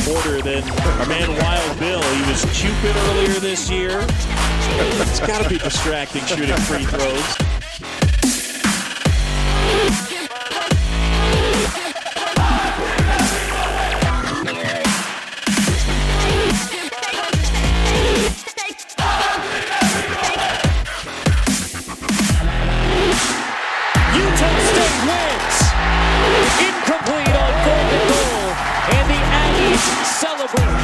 quarter than our man Wild Bill. He was Cupid earlier this year. It's got to be distracting shooting free throws. Utah State wins. Incomplete on 4th and goal, and the Aggies celebrate.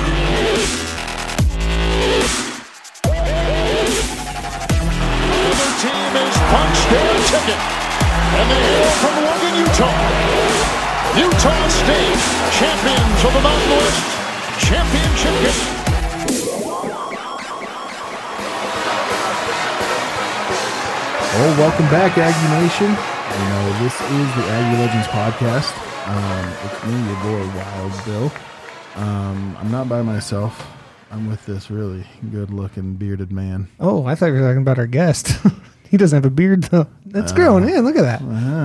Another team has punched their ticket, and they hail from Logan, Utah. Utah State, champions of the Mountain West Championship game. Well, welcome back, Aggie Nation. You know, this is the Aggie Legends podcast. It's me, your boy, Wild Bill. I'm not by myself. I'm with this really good-looking bearded man. Oh, I thought you were talking about our guest. He doesn't have a beard, though. That's growing in. Look at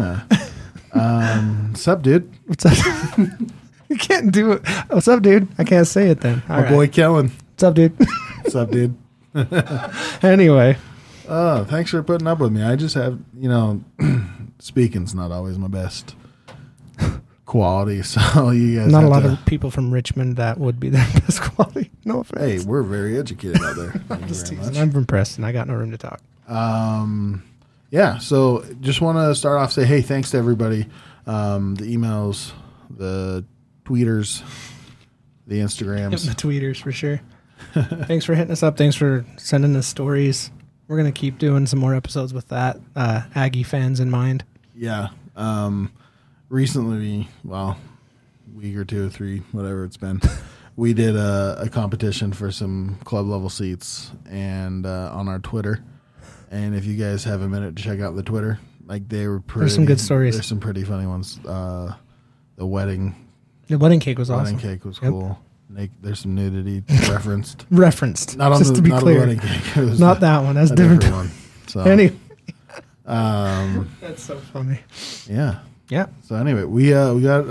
that. What's up, dude? What's up? You can't do it. What's up, dude? I can't say it then. All My right. boy, Kellen. What's up, dude? What's up, dude? Anyway. Thanks for putting up with me. I just have, you know, speaking's not always my best quality, so you guys Not a have lot to, of people from Richmond that would be their best quality. No Hey, offense. we're very educated out there. Thank you Just very teasing. much. I'm from Preston. I got no room to talk. Yeah, so just want to start off, say, hey, thanks to everybody. The emails, the tweeters, the Instagrams. The tweeters, for sure. Thanks for hitting us up. Thanks for sending us stories. We're going to keep doing some more episodes with that. Aggie fans in mind. Yeah. Recently, well, week or 2 or 3, whatever it's been, we did a competition for some club level seats and on our Twitter. And if you guys have a minute to check out the Twitter, like they were pretty. There's some good stories. There's some pretty funny ones. The wedding cake was awesome. wedding cake was Yep. cool. There's some nudity referenced. Referenced. Not on just the, to be not clear. the wedding cake. It was Not that one. That's a different. one. So Anyway. um, That's so funny. yeah. Yeah. So anyway, we got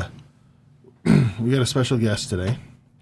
a special guest today.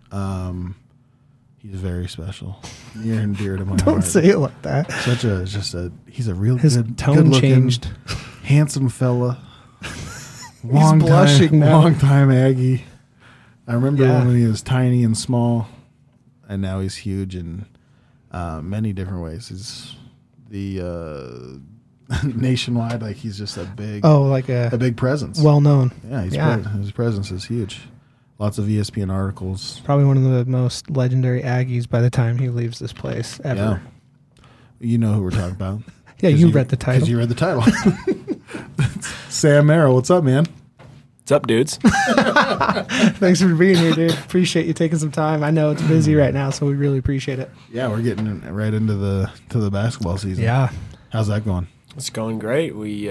He's very special, near and dear to my heart. Don't say it like that. He's a real His good, tone good-looking, changed. handsome fella. blushing now. Long time Aggie. I remember Yeah. when he was tiny and small, and now he's huge in many different ways. He's the nationwide, like he's just a big, like a a big presence. well known. Yeah, his presence is huge. Lots of ESPN articles. Probably one of the most legendary Aggies by the time he leaves this place ever. Yeah. You know who we're talking about. Yeah, 'Cause you read the title. Because you read the title. Sam Merrill, what's up, man? What's up, dudes? Thanks for being here, dude. Appreciate you taking some time. I know it's busy right now, so we really appreciate it. Yeah, we're getting right into the basketball season. Yeah. How's that going? It's going great. We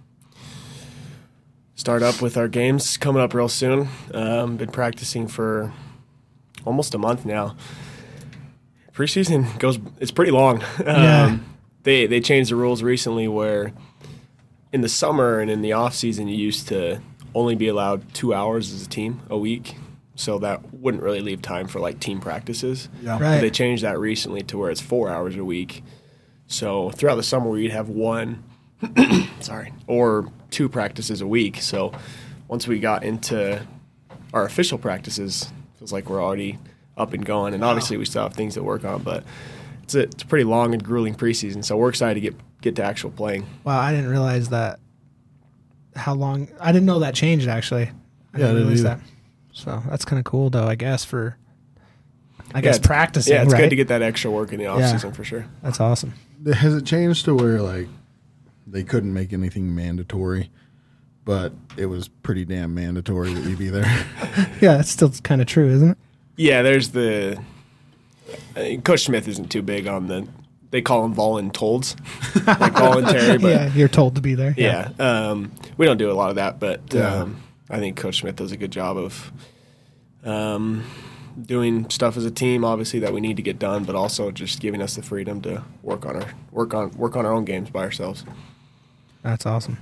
start up with our games coming up real soon. Been practicing for almost a month now. Preseason it's pretty long. Yeah. They changed the rules recently where in the summer and in the off season you used to only be allowed 2 hours as a team a week. So that wouldn't really leave time for like team practices. Yeah. Right. But they changed that recently to where it's 4 hours a week. So throughout the summer we'd have one or 2 practices a week. So once we got into our official practices, it feels like we're already up and going. And obviously we still have things to work on, but it's a pretty long and grueling preseason. So we're excited to get to actual playing. Wow, I didn't realize that. How long? I didn't know that changed, actually. I didn't realize either. that. So that's kind of cool, though, I guess, for it's- practicing, Yeah, it's right? good to get that extra work in the off season for sure. That's awesome. Has it changed to where like they couldn't make anything mandatory, but it was pretty damn mandatory that you be there? Yeah, that's still kind of true, isn't it? Yeah, there's Coach Smith isn't too big on they call them voluntold, like voluntary, but Yeah, you're told to be there. yeah, we don't do a lot of that, but Yeah. I think Coach Smith does a good job of doing stuff as a team, obviously that we need to get done, but also just giving us the freedom to work on our own games by ourselves. That's awesome.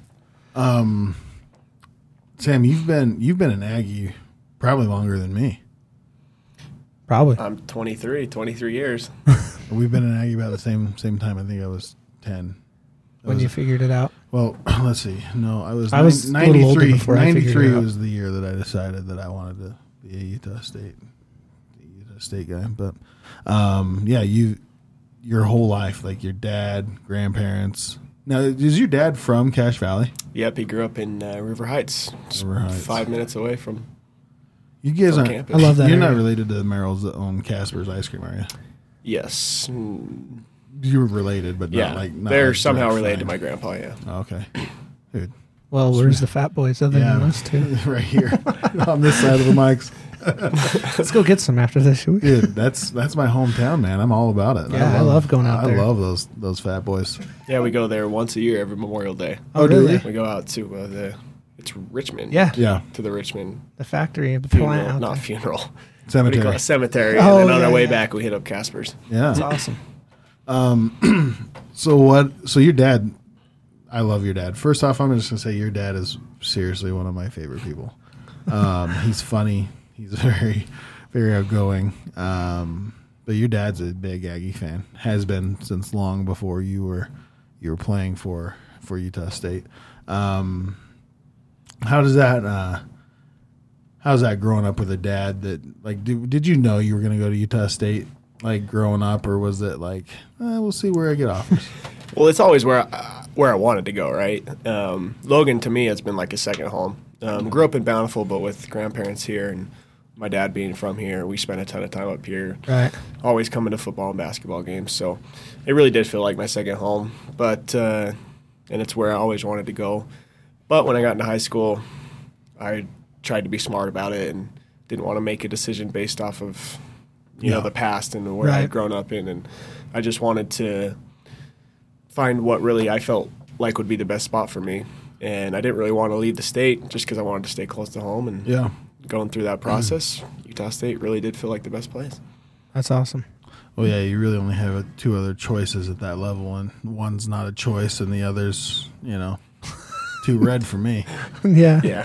Sam, you've been an Aggie probably longer than me. Probably. I'm 23 years. We've been in Aggie about the same time. I think I was 10. When you figured it out. Well, let's see. No, I was a little older 93. before I figured it 93 out. was the year that I decided that I wanted to be a Utah State guy. But yeah, your whole life, like your dad, grandparents. Now, is your dad from Cache Valley? Yep, he grew up in River Heights, just River Heights. 5 minutes away from. You guys From aren't. campus. I love that You're not area. related to the Merrills that own Casper's Ice Cream, are you? Yes. You were related, but Yeah. not like not They're like somehow direct related to my friend. grandpa, yeah. Oh, okay, dude. Well, where's the fat boys other than us two? right here on this side of the mics. Let's go get some after this, shall we? Dude, that's my hometown, man. I'm all about it. Yeah, I love going out there. I love those fat boys. Yeah, we go there once a year every Memorial Day. Oh, do really? you? We go out to it's Richmond. Yeah. Yeah, To the Richmond The factory, the funeral, plant out not there. funeral. What do you call cemetery. it? Cemetery. Oh, And then on our yeah, way yeah. back, we hit up Casper's. Yeah. That's awesome. So what? So your dad, I love your dad. First off, I'm just gonna say your dad is seriously one of my favorite people. He's funny. He's very, very outgoing. But your dad's a big Aggie fan. Has been since long before you were playing for Utah State. How's that growing up with a dad that like did you know you were going to go to Utah State like growing up, or was it like we'll see where I get offers? Well, it's always where I wanted to go, right? Logan, to me, has been like a second home. Grew up in Bountiful, but with grandparents here, and my dad being from here, we spent a ton of time up here. Right. Always coming to football and basketball games, so it really did feel like my second home. But and it's where I always wanted to go. But when I got into high school, I tried to be smart about it and didn't want to make a decision based off of you know the past and where Right. I'd grown up in, and I just wanted to find what really I felt like would be the best spot for me. And I didn't really want to leave the state just because I wanted to stay close to home. And Yeah. going through that process, Utah State really did feel like the best place. That's awesome. Well, yeah, you really only have two other choices at that level, and one's not a choice, and the other's too red for me. Yeah. Yeah.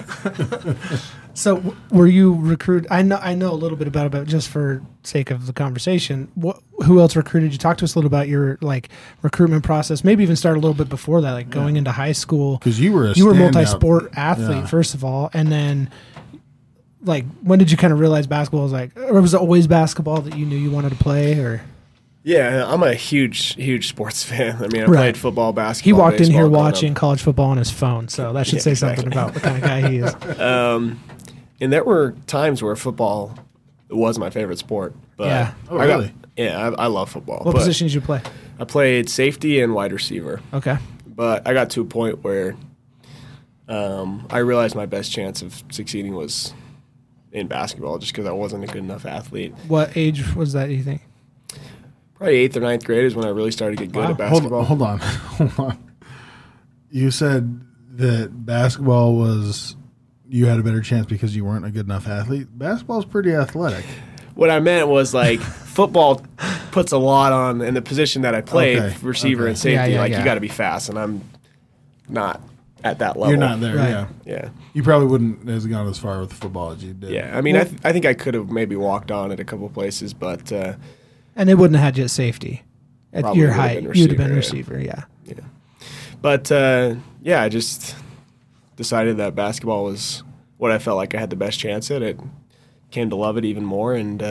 So were you recruited? I know a little bit about it, just for sake of the conversation. Who else recruited you? Talk to us a little about your like recruitment process. Maybe even start a little bit before that, like going into high school. Because you were a multi-sport standout. athlete Yeah. first of all, and then like when did you kind of realize basketball was like, or was it always basketball that you knew you wanted to play? Or Yeah, I'm a huge sports fan. I mean, I Right. played football, he basketball. walked in baseball here growing up. watching college football on his phone, so that should Yeah, say something exactly. about the kind of guy he is. And there were times where football was my favorite sport. But Yeah. Oh, really? I love football. What but position did you play? I played safety and wide receiver. Okay. But I got to a point where I realized my best chance of succeeding was in basketball just because I wasn't a good enough athlete. What age was that, do you think? Probably 8th or 9th grade is when I really started to get good Wow. at basketball. Hold on. You said that basketball was you had a better chance because you weren't a good enough athlete. Basketball's pretty athletic. What I meant was like football puts a lot on in the position that I played, Okay, receiver okay. and safety. Yeah, like yeah. you got to be fast, and I'm not at that level. You're not there, Right. yeah. Yeah, You probably wouldn't have gone as far with football as you did. yeah. I mean, I think I could have maybe walked on at a couple places, but And they wouldn't have had you at safety. At Probably your would have height, been you'd have been receiver, receiver, yeah. But yeah, I just decided that basketball was what I felt like I had the best chance at. It came to love it even more, and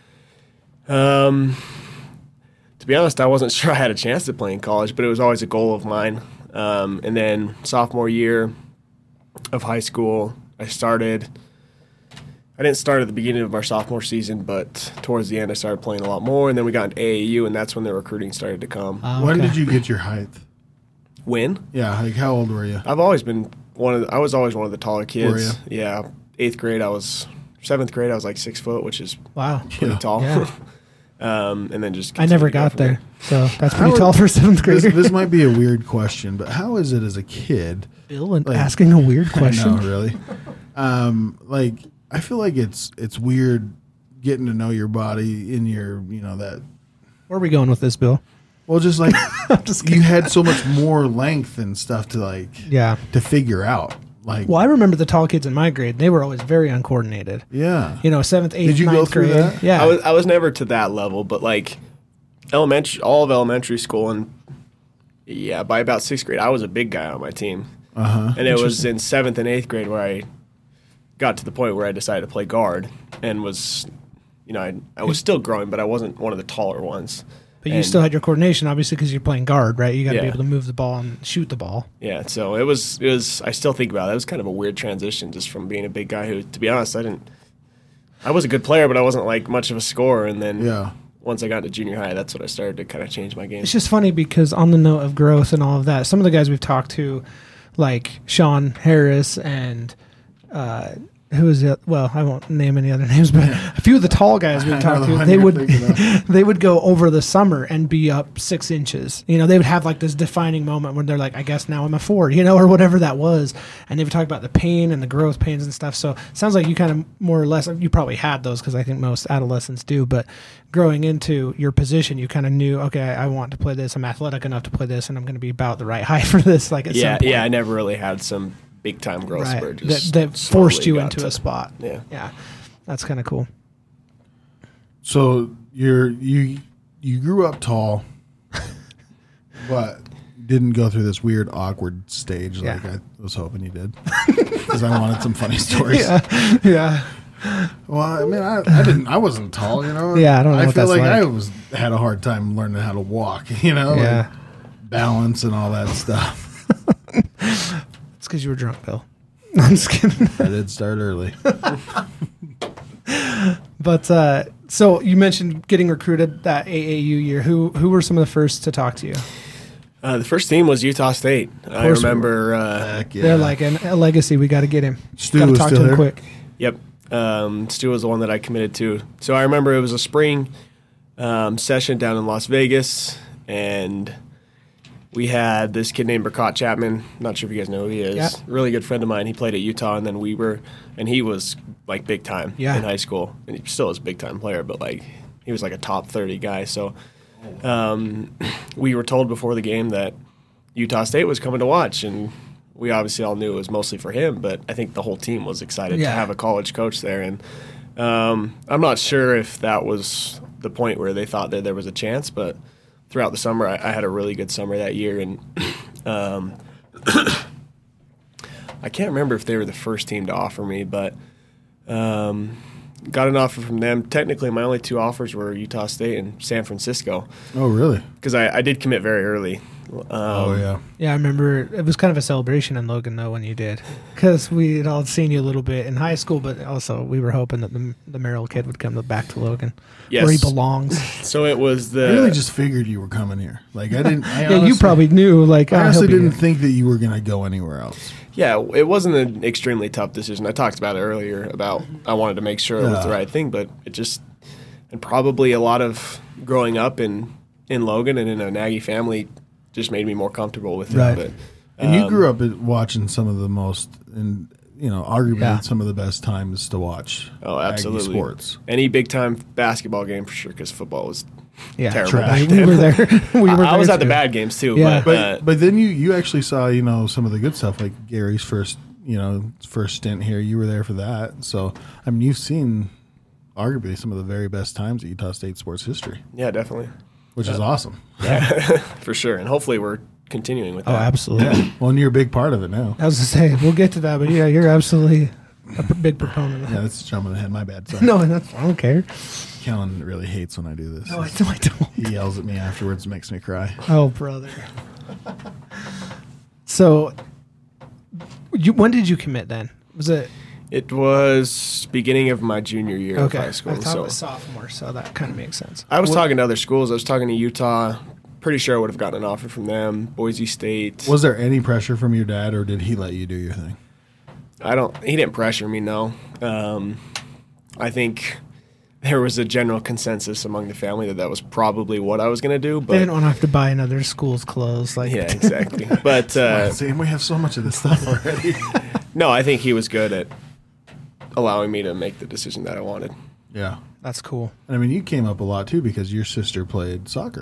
to be honest, I wasn't sure I had a chance to play in college, but it was always a goal of mine. And then sophomore year of high school, I didn't start at the beginning of our sophomore season, but towards the end I started playing a lot more, and then we got into AAU, and that's when the recruiting started to come. When did you get your height? When? Yeah, like how old were you? I was always one of the taller kids. Were you? Yeah. 8th grade, 7th grade, I was like 6 foot, which is Wow. pretty tall. Yeah. And then just I never continued to go got from there, so that's How pretty tall for a 7th This, grader. this might be a weird question, but how is it as a kid? Bill and like- asking a weird question. No, really. Like I feel like it's weird getting to know your body in your that. Where are we going with this, Bill? Well, just like you had so much more length and stuff to like Yeah. to figure out. Like, Well, I remember the tall kids in my grade. They were always very uncoordinated. yeah. 7th, 8th, Did you 9th go through grade. that? Yeah. I was never to that level, but like all of elementary school and by about 6th grade, I was a big guy on my team. And it was in 7th and 8th grade where I got to the point where I decided to play guard and was, I was still growing, but I wasn't one of the taller ones. But you still had your coordination, obviously, because you're playing guard, right? You got to be Yeah. able to move the ball and shoot the ball. Yeah, so it was. I still think about it. It was kind of a weird transition, just from being a big guy who, to be honest, I was a good player, but I wasn't like much of a scorer. And then once I got to junior high, that's when I started to kind of change my game. It's just funny because on the note of growth and all of that, some of the guys we've talked to, like Sean Harris and who is it? Well, I won't name any other names, but a few of the tall guys we've talked to, they would go over the summer and be up 6 inches. They would have like this defining moment when they're like, I guess now I'm a 4, or whatever that was. And they would talk about the pain and the growth pains and stuff. So it sounds like you kind of more or less, you probably had those because I think most adolescents do, but growing into your position, you kind of knew, okay, I want to play this. I'm athletic enough to play this and I'm going to be about the right height for this. Like at some point. I never really had some big time growth spurt. That forced you into a spot. Yeah. That's kind of cool. So you grew up tall, but didn't go through this weird awkward stage like I was hoping you did, because I wanted some funny stories. Yeah. Well, I mean, I wasn't tall, Yeah, I don't know I what feel that's like I had a hard time learning how to walk, like balance and all that stuff. It's because you were drunk, Bill. I'm just kidding. I did start early. But so you mentioned getting recruited that AAU year. Who were some of the first to talk to you? The first team was Utah State. I remember. They're like a legacy. We got to get him. Stu Got to was talk still to him there? quick. Yep. Stu was the one that I committed to. So I remember it was a spring session down in Las Vegas, and we had this kid named Burkott Chapman. Not sure if you guys know who he is. Yeah. Really good friend of mine. He played at Utah, and then he was like big time in high school, and he still is a big time player, but like he was like a top 30 guy. So we were told before the game that Utah State was coming to watch, and we obviously all knew it was mostly for him, but I think the whole team was excited to have a college coach there. And I'm not sure if that was the point where they thought that there was a chance, but throughout the summer, I had a really good summer that year. And I can't remember if they were the first team to offer me, but got an offer from them. Technically, my only 2 offers were Utah State and San Francisco. Oh, really? Because I did commit very early. Yeah, I remember it was kind of a celebration in Logan, though, when you did. Because we had all seen you a little bit in high school, but also we were hoping that the Merrill kid would come back to Logan, where he belongs. So it was I really just figured you were coming here. Like I didn't. I You probably knew. Like I honestly he'll be didn't here. think that you were going to go anywhere else. Yeah, it wasn't an extremely tough decision. I talked about it earlier about I wanted to make sure it was the right thing, but and probably a lot of growing up in Logan and in a Nagy family just made me more comfortable with it. Right. But, And you grew up watching some of the most, and arguably some of the best times to watch. Oh, absolutely. Aggie sports. Any big time basketball game for sure, because football was terrible. trash. back We then. were there. I was at the bad games too. Yeah. But then you actually saw some of the good stuff, like Gary's first stint here. You were there for that, so I mean you've seen arguably some of the very best times at Utah State sports history, Yeah, definitely. which is awesome. For sure. And hopefully we're continuing with Oh, that. absolutely. Well, and you're a big part of it now. I was going to say, we'll get to that, but yeah, you're absolutely a big proponent of that. Yeah, that's jumping ahead. My bad. Sorry. No, I don't care. Kellen really hates when I do this. No, I don't. He yells at me afterwards, makes me cry. Oh, brother. So, when did you commit then? Was it It was beginning of my junior year of okay? high school. I thought so it was sophomore, so that kind of makes sense. I was talking to other schools. I was talking to Utah. Pretty sure I would have gotten an offer from them. Boise State. Was there any pressure from your dad, or did he let you do your thing? He didn't pressure me, no. I think there was a general consensus among the family that was probably what I was going to do. But They didn't want to have to buy another school's clothes. Like, yeah, exactly. But See, we have so much of this stuff already. no, I think he was good at allowing me to make the decision that I wanted. Yeah. that's cool. And I mean, you came up a lot too because your sister played soccer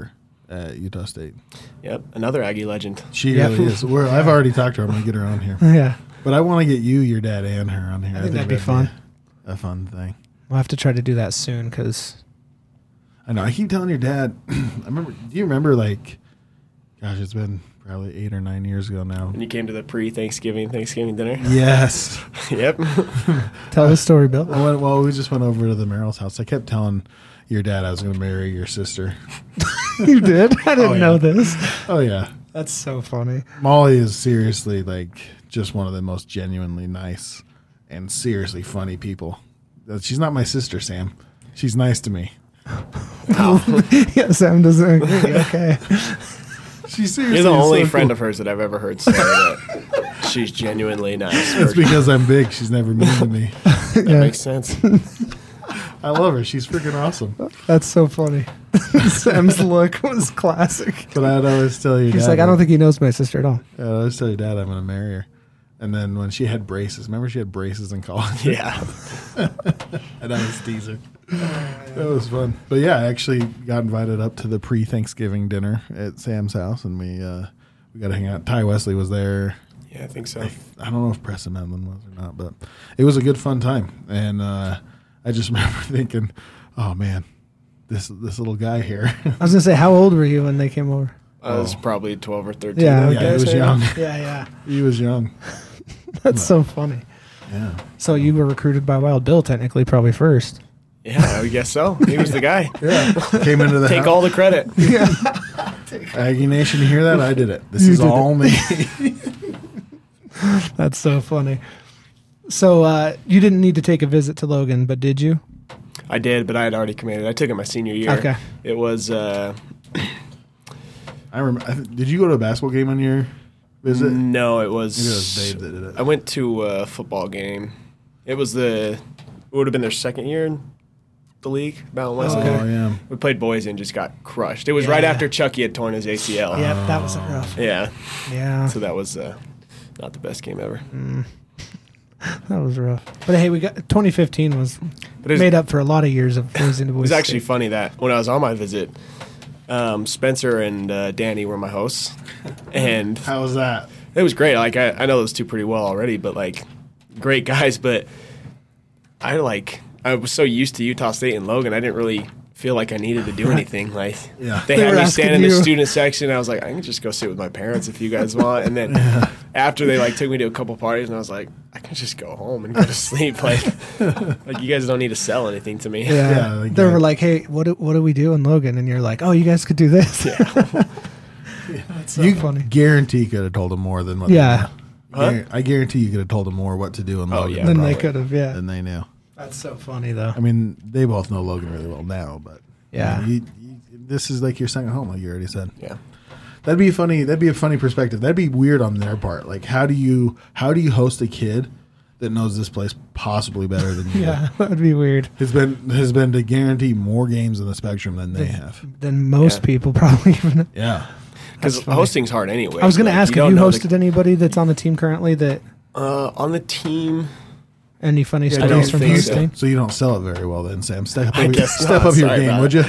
at Utah State. Yep, another Aggie legend. She Yeah. really is. I've already talked to her. I'm going to get her on here. Yeah. But I want to get you, your dad, and her on here. I think that'd be fun. A fun thing. We'll have to try to do that soon because I know. I keep telling your dad. Do you remember, like, gosh, it's been probably 8 or 9 years ago now. When you came to the Thanksgiving dinner. Yes. Yep. tell the story, Bill. We just went over to the Merrill's house. I kept telling your dad I was going to marry your sister. You did? I didn't know this. Oh, yeah. That's so funny. Molly is seriously, like, just one of the most genuinely nice and seriously funny people. She's not my sister, Sam. She's nice to me. Yeah, Sam doesn't agree. Okay. She's seriously You're the only so friend cool. of hers that I've ever heard say that she's genuinely nice. It's because I'm big. She's never mean to me. That Yeah. makes sense. I love her. She's freaking awesome. That's so funny. Sam's look was classic. But I'd always tell your He's dad. like, I don't think he knows my sister at all. I'd always tell your dad I'm going to marry her. And then when she had braces, remember she had braces in college? Yeah. And I was teasing. That was fun. But yeah, I actually got invited up to the pre-Thanksgiving dinner at Sam's house, and we got to hang out. Ty Wesley was there. Yeah, I think so. I don't know if Preston Medlin was or not, but it was a good fun time. And I just remember thinking, oh man, this little guy here. I was gonna say, how old were you when they came over? I was probably 12 or 13. Yeah, Yeah, he was young. Yeah. He was young. That's so funny. Yeah. So you were recruited by Wild Bill, technically, probably first. Yeah, I guess so. He was the guy. Yeah. Came into the Take house. all the credit. Aggie Nation, you hear that? I did it. This You is did all me. That's so funny. So you didn't need to take a visit to Logan, but did you? I did, but I had already committed. I took it my senior year. Okay. It was I remember. Did you go to a basketball game on your visit? no, it was. Maybe it was Dave that did it. I went to a football game. It would have been their second year in the league, Mountain West. Oh, yeah. We played Boise and just got crushed. It was right Yeah. after Chucky had torn his ACL. Yeah, that was rough. Yeah. Yeah, So that was not the best game ever. that was rough. But hey, we got 2015 was But it was, made up for a lot of years of losing to Boise it was actually State. funny that when I was on my visit, Spencer and Danny were my hosts, and How was that? it was great. Like I know those two pretty well already, but like great guys. But I was so used to Utah State and Logan, I didn't really feel like I needed to do anything. Like Yeah. they They had were me asking stand in the you. student section. I was like, I can just go sit with my parents if you guys want. And then after they like took me to a couple parties, and I was like, I can just go home and go to sleep. Like you guys don't need to sell anything to me. Yeah, Yeah, like they that. were like, "Hey, what do we do in Logan?" And you're like, "Oh, you guys could do this." That's so You funny. guarantee could have told them more than what Yeah. they knew. I guarantee you could have told them more what to do in Logan yeah. Then they probably. could have, yeah. than they knew. That's so funny, though. I mean, they both know Logan really well now, but Yeah. I mean, this is like your second home, like you already said. Yeah. That'd be funny. That'd be a funny perspective. That'd be weird on their part. Like, how do you host a kid that knows this place possibly better than you? Yeah, that would be weird. has been to guarantee more games in the Spectrum than they have. Than most people probably even. Yeah. Because That's funny. hosting's hard anyway. I was going to ask, have don't you know hosted anybody that's on the team currently that on the team? any funny I don't stories from think so. hosting? So you don't sell it very well then, Sam. Step I up, guess step not. up your Sorry game, about would you?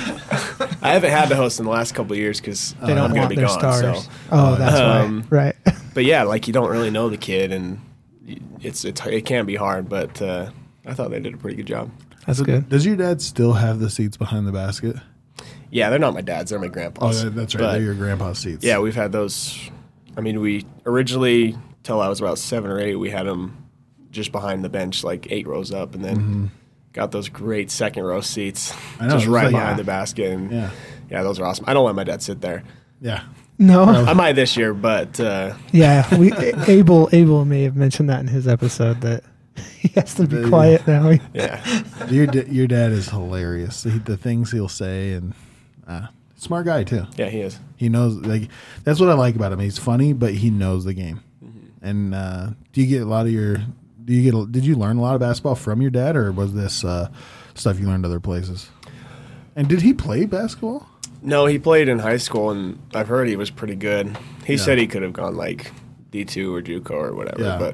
I haven't had to host in the last couple of years because They don't I'm going want to be their gone. stars. So. Oh, that's Um, right. Right. But yeah, like you don't really know the kid, and it can be hard. But I thought they did a pretty good job. That's good. Does your dad still have the seats behind the basket? Yeah, they're not my dad's; they're my Oh, grandpa's. that's right. But, They're your grandpa's seats. yeah, we've had those. I mean, we originally till I was about 7 or 8, we had them just behind the bench, like 8 rows up, and then got those great second row seats, I know, just it's right like- behind yeah. the basket. And Yeah. yeah, those are awesome. I don't let my dad sit there. Yeah. No. I might this year, but Yeah, Abel may have mentioned that in his episode that he has to be quiet now. yeah, Your dad is hilarious. The things he'll say, and smart guy too. yeah, he is. He knows, like, that's what I like about him. He's funny, but he knows the game. And do you get a lot of your? Did you learn a lot of basketball from your dad, or was this stuff you learned other places? And did he play basketball? No, he played in high school, and I've heard he was pretty good. He said he could have gone like D2 or JUCO or whatever. Yeah.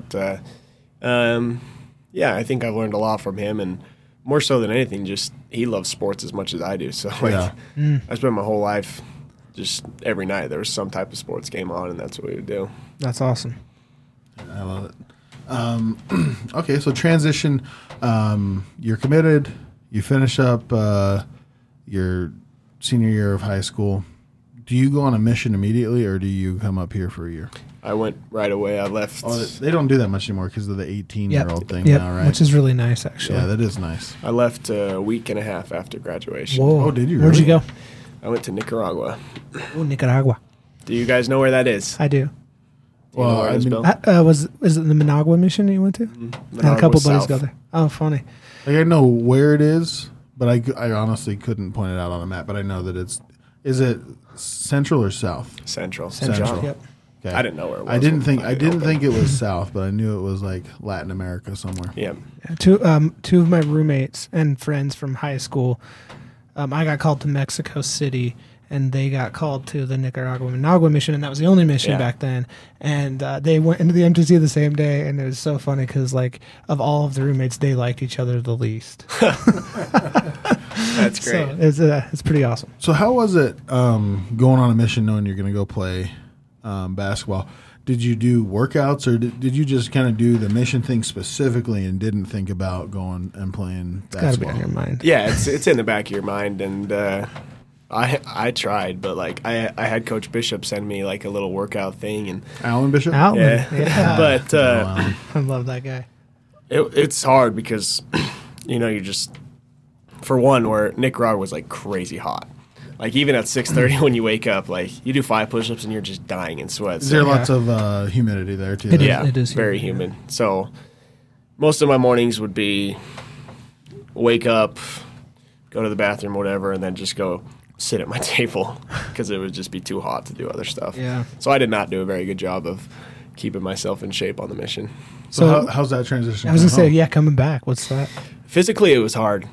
But yeah, I think I've learned a lot from him, and more so than anything, just he loves sports as much as I do. So like, Yeah. I spent my whole life just every night there was some type of sports game on, and that's what we would do. That's awesome. I love it. Okay, so transition. You're committed. You finish up your senior year of high school. Do you go on a mission immediately, or do you come up here for a year? I went right away. I left. Oh, they don't do that much anymore because of the 18-year-old thing Yep, now, right? which is really nice, actually. Yeah, that is nice. I left a week and a half after graduation. Whoa. Oh, did you Where'd you really? go? I went to Nicaragua. Oh, Nicaragua. Do you guys know where that is? I do. Do you know Well, where it I is, mean, Bill? Is it the Managua mission that you went to? I had a Managua couple buddies South. go there. Oh, funny. Like I know where it is, but I honestly couldn't point it out on a map. But I know that it's. Is it central or south? Central. Central. Yep. Okay. I didn't know where it was. I didn't think open. it was south, but I knew it was like Latin America somewhere. Yeah. Two of my roommates and friends from high school, I got called to Mexico City, and they got called to the Nicaragua Managua mission, and that was the only mission Yeah. back then. And they went into the MTC the same day, and it was so funny because, like, of all of the roommates, they liked each other the least. That's great. So it's pretty awesome. So how was it going on a mission knowing you're going to go play basketball? Did you do workouts, or did you just kind of do the mission thing specifically and didn't think about going and playing It's got to be basketball? on your mind. Yeah, it's in the back of your mind, and I tried, but like I had Coach Bishop send me like a little workout thing, and Alan Bishop? Outland. yeah, Yeah. but Alan. I love that guy. it's hard because you're just, for one, where Nicaragua was like crazy hot. Like even at 6:30 when you wake up, like you do 5 push-ups and you're just dying in sweat. Is there So, lots of humidity there too? It is. yeah, very humid, humid. So most of my mornings would be wake up, go to the bathroom, whatever, and then just go sit at my table because it would just be too hot to do other stuff. Yeah. So I did not do a very good job of keeping myself in shape on the mission. So how's that transition? I was gonna from say, home? yeah, coming back. What's that? Physically, it was hard.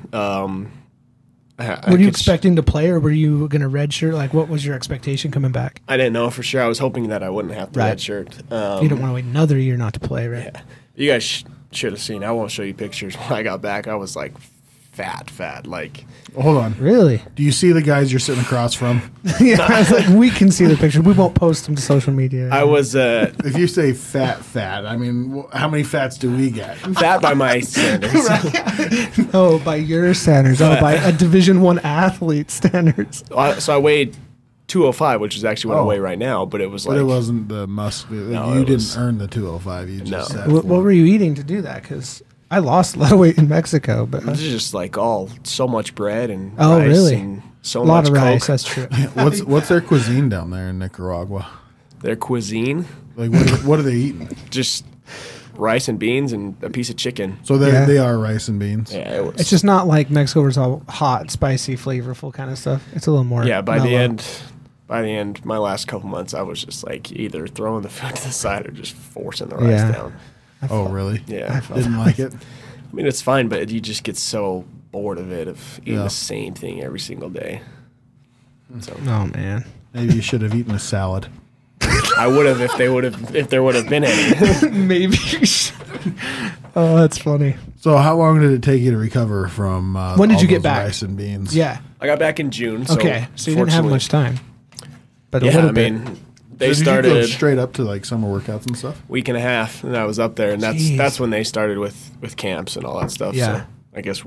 Were you expecting to play, or were you going to redshirt? Like, what was your expectation coming back? I didn't know for sure. I was hoping that I wouldn't have to Right. redshirt. You don't want to wait another year not to play, right? Yeah. You guys should have seen. I won't show you pictures. When I got back, I was like fat. Like, Hold on. Really? Do you see the guys you're sitting across from? Yeah. I was like, we can see the picture. We won't post them to social media. I was If you say fat, I mean, how many fats do we get? fat by my standards. Oh, by your standards. Oh, by a Division I athlete standards. So I weighed 205, which is actually what I Oh. weigh right now. But it was But like it wasn't the muscle. No, You it didn't was- earn the 205. You just No. said What were you eating to do that? Because I lost a lot of weight in Mexico, but it was just like so much bread and Oh, rice really? and so a lot much of rice. Coke. That's true. What's their cuisine down there in Nicaragua? Their cuisine, Like what are they eating? just rice and beans and a piece of chicken. So Yeah. they are rice and beans. Yeah, it was. It's just not like Mexico where it's all hot, spicy, flavorful kind of stuff. It's a little more. yeah. By the mellow. end, my last couple months, I was just like either throwing the food to the side or just forcing the rice Yeah. down. Oh, really? Yeah, Didn't like it. I mean, it's fine, but you just get so bored of it, of eating Yeah. the same thing every single day. So Oh man. Maybe you should have eaten a salad. I would have if there would have been any. Maybe. Oh, that's funny. So how long did it take you to recover from When did all you get those back? rice and beans? Yeah. I got back in June. So Okay. So you didn't have fortunately- much time. But a Yeah, little I bit. mean, they So did you go started straight up to like summer workouts and stuff? week and a half, and I was up there, and Jeez. that's when they started with camps and all that stuff. Yeah. So I guess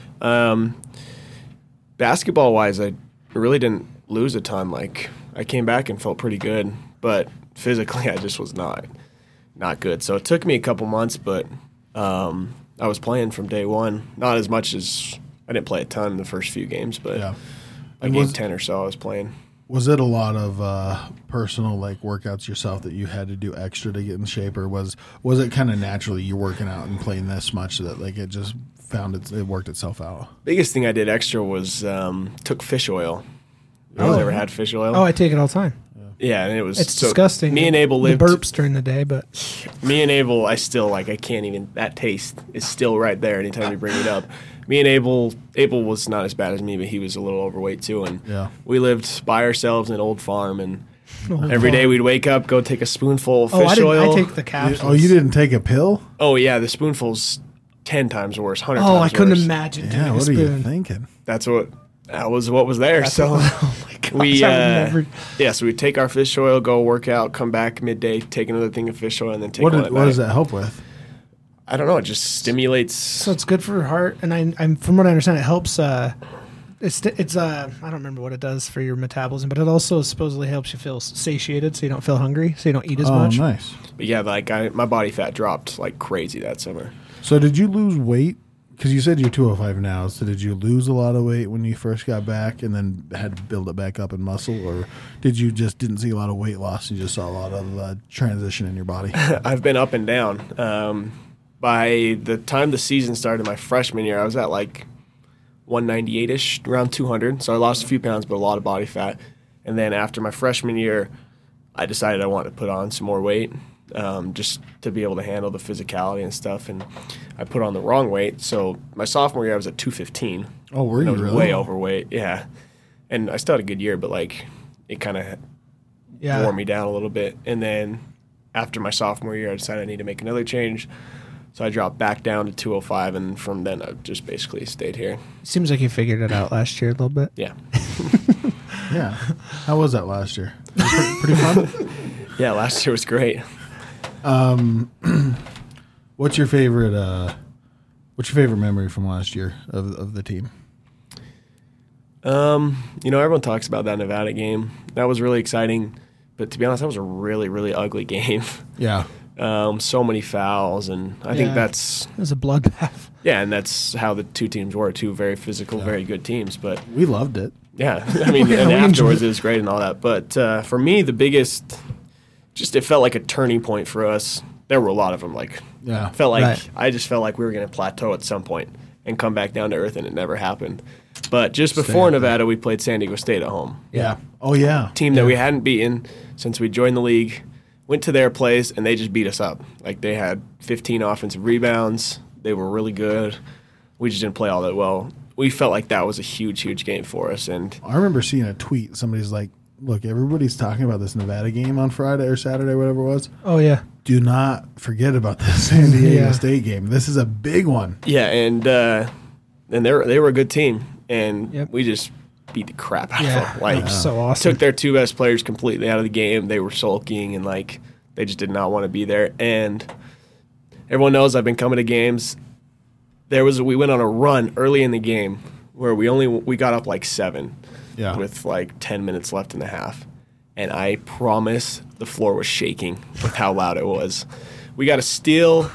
basketball wise, I really didn't lose a ton. Like I came back and felt pretty good, but physically I just was not good. So it took me a couple months, but I was playing from day one. Not as much as I didn't play a ton in the first few games, but Yeah. by And game was- 10 or so I was playing. Was it a lot of personal like workouts yourself that you had to do extra to get in shape, or was it kind of naturally you working out and playing this much that like it just it worked itself out? Biggest thing I did extra was took fish oil. You guys ever had fish oil? Oh, I take it all the time. Yeah, and it was It's so disgusting. Me and Abel lived. the burps during the day, but Me and Abel, I still like. I can't even. That taste is still right there. Anytime we bring it up, me and Abel was not as bad as me, but he was a little overweight too. And Yeah. we lived by ourselves in an old farm, and every day we'd wake up, go take a spoonful of oh, fish I oil. take the capsules. Oh, you didn't take a pill? Oh yeah, the spoonful's 10 times worse, 100 Oh, times I couldn't worse. imagine doing Yeah. a What are you spoon. thinking? That was what was there. So Oh my god. We I would never- so we take our fish oil, go work out, come back midday, take another thing of fish oil, and then take What one at night. does that help with? I don't know. It just stimulates. So it's good for your heart, and I'm from what I understand, it helps. It's I don't remember what it does for your metabolism, but it also supposedly helps you feel satiated, so you don't feel hungry, so you don't eat as much. Nice. But yeah, like my body fat dropped like crazy that summer. So did you lose weight? Because you said you're 205 now. So did you lose a lot of weight when you first got back and then had to build it back up in muscle? Or did you just didn't see a lot of weight loss? You just saw a lot of transition in your body? I've been up and down. By the time the season started my freshman year, I was at like 198-ish, around 200. So I lost a few pounds, but a lot of body fat. And then after my freshman year, I decided I wanted to put on some more weight, just to be able to handle the physicality and stuff. And I put on the wrong weight. So my sophomore year, I was at 215. Oh, were And you I was really? way overweight, yeah. And I still had a good year, but like it kind of wore me down a little bit. And then after my sophomore year, I decided I need to make another change. So I dropped back down to 205, and from then I've just basically stayed here. Seems like you figured it out last year a little bit. Yeah. Yeah. How was that last year? Pretty fun? Yeah, last year was great. What's your favorite memory from last year of the team? Everyone talks about that Nevada game. That was really exciting. But to be honest, that was a really, really ugly game. Yeah. So many fouls, and I think that's It was a bloodbath. yeah, and that's how the two teams were. Two very physical, very good teams. But We loved it. yeah, I mean, and afterwards it was great and all that. But for me, the biggest, just it felt like a turning point for us. There were a lot of them. Like, Yeah. felt like Right. I just felt like we were going to plateau at some point and come back down to earth, and it never happened. But just before Nevada, we played San Diego State at home. Yeah. Oh, yeah. Team that we hadn't beaten since we joined the league. Went to their place, and they just beat us up. Like, they had 15 offensive rebounds. They were really good. We just didn't play all that well. We felt like that was a huge, huge game for us. And I remember seeing a tweet. Somebody's like, look, everybody's talking about this Nevada game on Friday or Saturday, whatever it was. Oh, yeah. Do not forget about this San Diego State game. This is a big one. yeah, and they were a good team, and Yep. we just beat the crap out Yeah. of them. Like, That was so awesome. took their two best players completely out of the game. They were sulking, and like they just did not want to be there. And everyone knows I've been coming to games. We went on a run early in the game where we got up like 7 with like 10 minutes left in the half. And I promise the floor was shaking with how loud it was. We got a steal.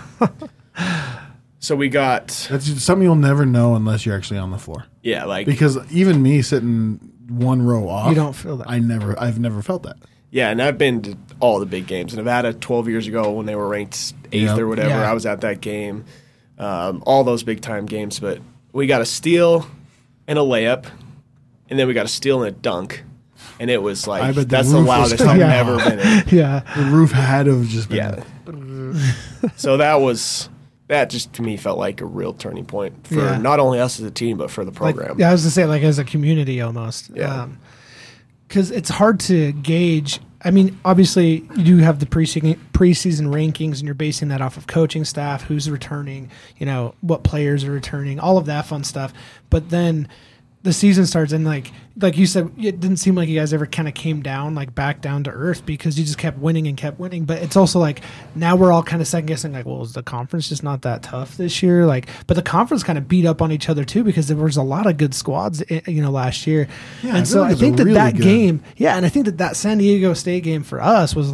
So we got That's just something you'll never know unless you're actually on the floor. Because even me sitting one row off, You don't feel that. I've never felt that. Yeah, and I've been to all the big games. Nevada 12 years ago when they were ranked 8th or whatever, Yeah. I was at that game. All those big-time games. But we got a steal and a layup, and then we got a steal and a dunk. And it was I like, bet the that's the roof was loudest I've coming ever off. been in. Yeah. The roof had to have just been. Yeah. So that just to me felt like a real turning point for Yeah. not only us as a team, but for the Like, program. I was to say, like, as a community almost. Yeah. Because it's hard to gauge. I mean, obviously, you do have the preseason rankings, and you're basing that off of coaching staff, who's returning, what players are returning, all of that fun stuff. But then the season starts, and like you said, it didn't seem like you guys ever kind of came down, like back down to earth, because you just kept winning and kept winning. But it's also like now we're all kind of second guessing, like, well, is the conference just not that tough this year? Like, but the conference kind of beat up on each other too, because there was a lot of good squads, last year. Yeah, and so I think really that good. game, and I think that San Diego State game for us was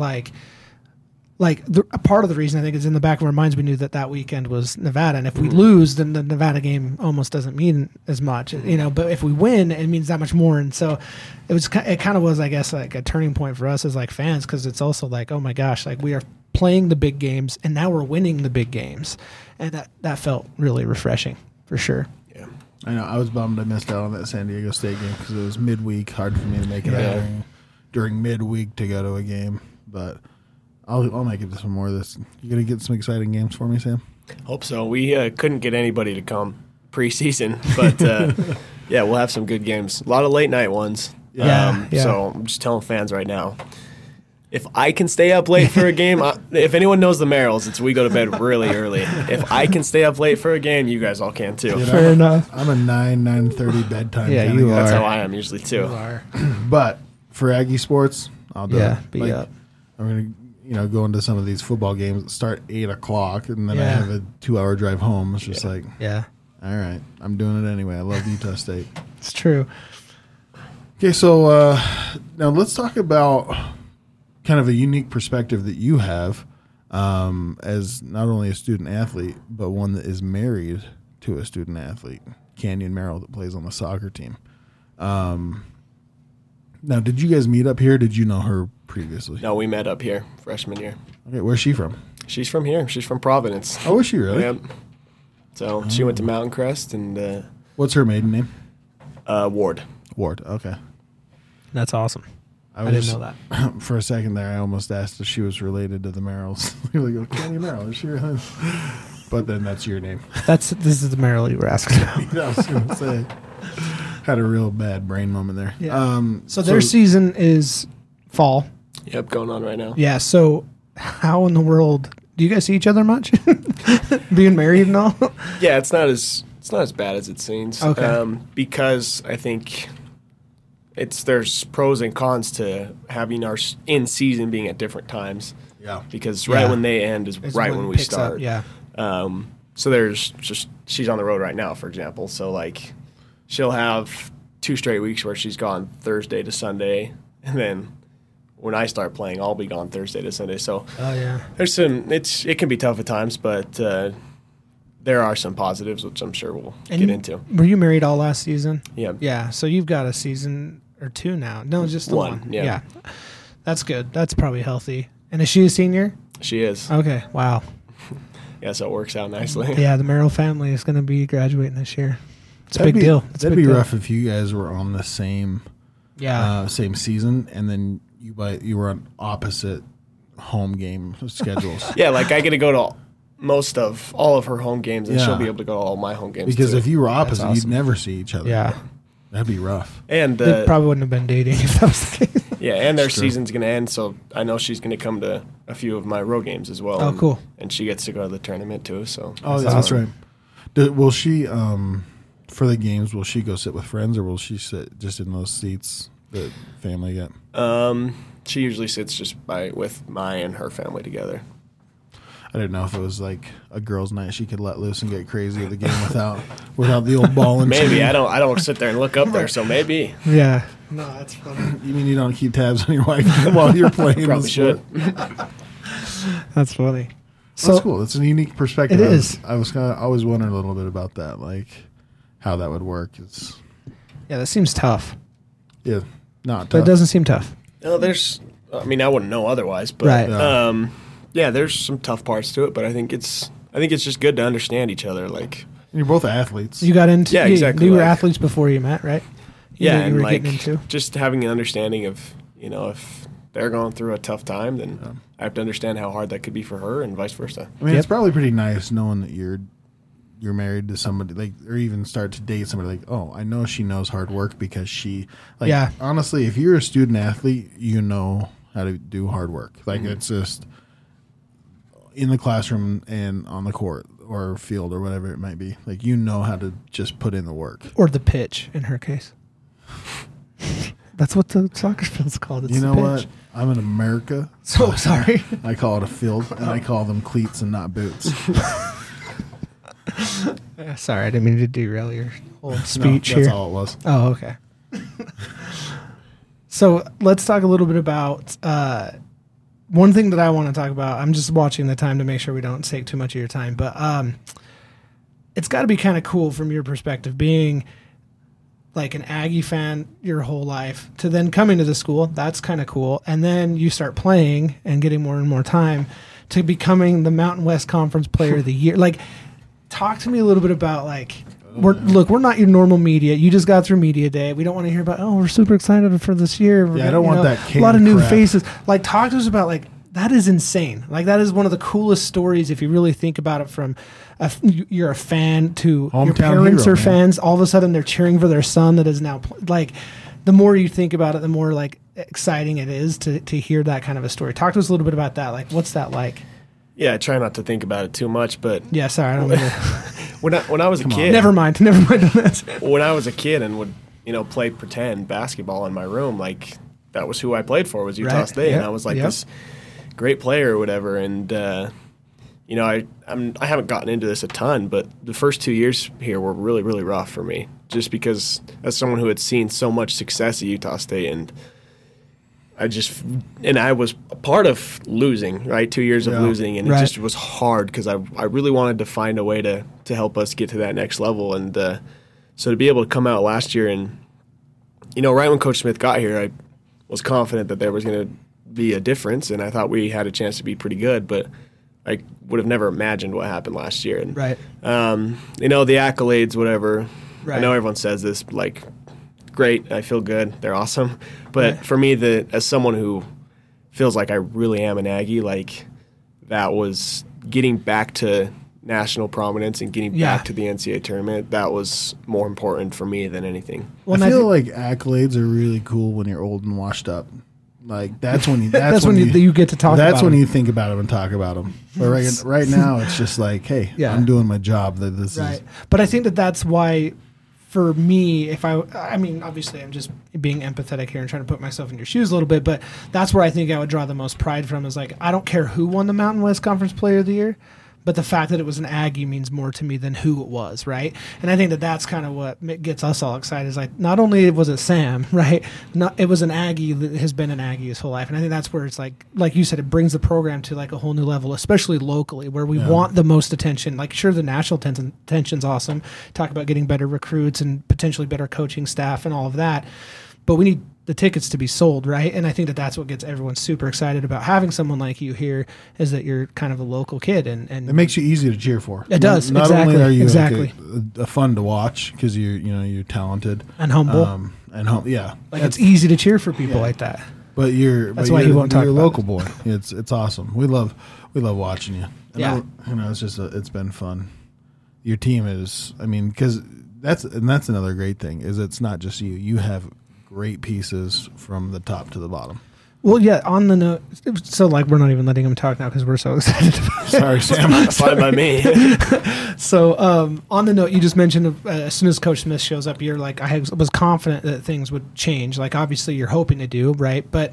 a part of the reason I think is in the back of our minds we knew that weekend was Nevada, and if we lose, then the Nevada game almost doesn't mean as much, But if we win, it means that much more, and so it kind of was, I guess, like a turning point for us as like fans, because it's also like, oh my gosh, like we are playing the big games, and now we're winning the big games, and that felt really refreshing for sure. Yeah. I know. I was bummed I missed out on that San Diego State game because it was midweek. Hard for me to make it out during midweek to go to a game, but I'll make it to some more of this. You gonna get some exciting games for me, Sam? Hope so. We couldn't get anybody to come preseason, but yeah, we'll have some good games. A lot of late night ones. Yeah. So I'm just telling fans right now, if I can stay up late for a game, if anyone knows the Merrills, it's we go to bed really early. If I can stay up late for a game, you guys all can too. Fair enough. I'm a 9:30 bedtime. Yeah, kinda you guy. That's how I am usually too. You are. But for Aggie sports, I'll do Yeah, it. be up. I'm gonna go into some of these football games that start 8:00, and then I Yeah. have a 2-hour drive home. It's just like, Yeah, all right, I'm doing it anyway. I love Utah State. it's true. Okay, so now let's talk about kind of a unique perspective that you have as not only a student athlete, but one that is married to a student athlete, Canyon Merrill, that plays on the soccer team. Now, did you guys meet up here? Did you know her previously? No, we met up here freshman year. Okay, where's she from? She's from here. She's from Providence. Oh, is she really? Yep. So she went to Mountain Crest and What's her maiden name? Ward. Ward. Okay. That's awesome. I was didn't know that. For a second there, I almost asked if she was related to the Merrills. You're like, oh, Canyon Merrill, is she related? But then that's your name. This is the Merrill you were asking about. I was going to say. Had a real bad brain moment there. Yeah. So their season is fall. Yep, going on right now. Yeah. So how in the world do you guys see each other much? Being married and all. Yeah, it's not as bad as it seems. Okay. Because I think there's pros and cons to having our in season being at different times. Yeah. Because right Yeah. when they end is It's right when when it we picks start. up, yeah. So there's just she's on the road right now, for example. So like she'll have 2 straight weeks where she's gone Thursday to Sunday, and then when I start playing, I'll be gone Thursday to Sunday. So Oh yeah. there's it can be tough at times, but there are some positives which I'm sure we'll get into. Were you married all last season? Yeah. Yeah. So you've got a season or 2 now. No, just the One, one. yeah. That's good. That's probably healthy. And is she a senior? She is. Okay. Wow. Yeah, so it works out nicely. Yeah, the Merrill family is going to be graduating this year. It's a That'd big be- deal. It's a That'd big be deal. rough if you guys were on the same same season, and then you were on opposite home game schedules. Yeah, like I get to go to most of all of her home games, and Yeah. she'll be able to go to all my home games Because too. if you were opposite, awesome. you'd never see each other. Yeah. That'd be rough. and They probably wouldn't have been dating if that was the case. yeah, and their True. season's going to end, so I know she's going to come to a few of my road games as well. Oh, and, cool. And she gets to go to the tournament too. So Oh, yeah, that's right. Will she, for the games, will she go sit with friends, or will she sit just in those seats that family get? She usually sits just with my and her family together. I didn't know if it was like a girls' night she could let loose and get crazy at the game without the old ball and Maybe chain. I don't sit there and look up there, so maybe Yeah. No, that's funny. You mean you don't keep tabs on your wife while you're playing? the probably sport? That's funny. That's cool. It's a unique perspective. It is. I was kind of always wondering a little bit about that, like how that would work. It's Yeah, that seems tough. not But it tough. doesn't seem tough. no, I mean, I wouldn't know otherwise, but Right. yeah, there's some tough parts to it, but I think it's just good to understand each other. Like, You're both athletes. You got into Yeah, exactly, You were like- athletes before you met, right? You yeah, knew and you were like getting into. just having an understanding of if they're going through a tough time, then I have to understand how hard that could be for her, and vice versa. I mean, Yep. it's probably pretty nice knowing that you're married to somebody, like, or even start to date somebody like, oh, I know she knows hard work because she, like, Yeah. honestly, if you're a student athlete, you know how to do hard work. Like, it's just in the classroom and on the court or field or whatever it might be. Like, you know how to just put in the work. Or the pitch, in her case. That's what the soccer field's called. It's You the know pitch. what? I'm in America. So sorry. I call it a field, and I call them cleats and not boots. Sorry, I didn't mean to derail your whole No, speech that's here. all it was. Oh, okay. So let's talk a little bit about one thing that I want to talk about. I'm just watching the time to make sure we don't take too much of your time, but it's got to be kind of cool from your perspective, being like an Aggie fan your whole life to then coming to the school. That's kind of cool. And then you start playing and getting more and more time to becoming the Mountain West Conference Player of the Year. Like, talk to me a little bit about like, we're not your normal media. You just got through media day. We don't want to hear about, we're super excited for this year. Yeah, I don't want that a lot of canned new crap. faces. Like, talk to us about like, that is insane. Like, that is one of the coolest stories if you really think about it. From you're a fan to your Hometown parents hero, are man. fans. All of a sudden, they're cheering for their son that is now like. The more you think about it, the more like exciting it is to hear that kind of a story. Talk to us a little bit about that. Like, what's that like? Yeah, I try not to think about it too much, but Yeah, sorry, I don't mean to. when I was a kid, Never mind on that. when I was a kid and would play pretend basketball in my room, like that was who I played for, was Utah Right. State, and Yep. I was like Yep. this great player or whatever. And I haven't gotten into this a ton, but the first 2 years here were really, really rough for me, just because as someone who had seen so much success at Utah State, and I was a part of losing, right? 2 years of losing, and Right. it just was hard because I really wanted to find a way to help us get to that next level. And so to be able to come out last year and, right when Coach Smith got here, I was confident that there was going to be a difference, and I thought we had a chance to be pretty good, but I would have never imagined what happened last year. And, Right. the accolades, whatever. Right. I know everyone says this, but like, great, I feel good, they're awesome. But Right. for me, as someone who feels like I really am an Aggie, like that was getting back to national prominence and getting Yeah. back to the NCAA tournament. That was more important for me than anything. Well, I and feel think like accolades are really cool when you're old and washed up. Like that's when you that's when you get to talk. that's about when it. you think about them and talk about them. But right now it's just like, hey, Yeah. I'm doing my job. That this Right. is But I think that's why, for me, I mean, obviously I'm just being empathetic here and trying to put myself in your shoes a little bit, but that's where I think I would draw the most pride from is like, I don't care who won the Mountain West Conference Player of the Year, but the fact that it was an Aggie means more to me than who it was, right? And I think that's kind of what gets us all excited is like, not only was it Sam, right? It was an Aggie that has been an Aggie his whole life. And I think that's where it's like you said, it brings the program to like a whole new level, especially locally where we want the most attention. Like, sure, the national attention's awesome. Talk about getting better recruits and potentially better coaching staff and all of that. But we need the tickets to be sold, right? And I think that's what gets everyone super excited about having someone like you here is that you're kind of a local kid. And it makes you easy to cheer for. It does, Not exactly, only are you exactly. like a fun to watch because you're talented And humble. yeah. like, it's easy to cheer for people like that. But That's why he won't talk you're a about local boy. It's awesome. We love watching you. And Yeah. it's just it's been fun. Your team is, I mean, because that's another great thing is it's not just you. You have great pieces from the top to the bottom. Well, yeah, on the note, so like we're not even letting him talk now because we're so excited about it. Sorry, Sam. Fine by me. So on the note, you just mentioned as soon as Coach Smith shows up, you're like, I was confident that things would change. Like, obviously, you're hoping to do, right? But